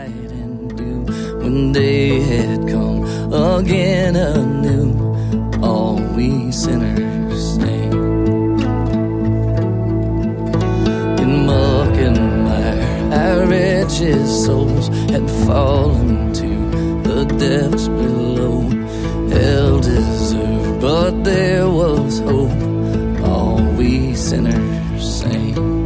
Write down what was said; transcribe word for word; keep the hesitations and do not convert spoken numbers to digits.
light and dew, when day had come again anew, all we sinners sang. In muck and mire our wretched souls had fallen to the depths below. Hell deserved, but there was hope, all we sinners sang.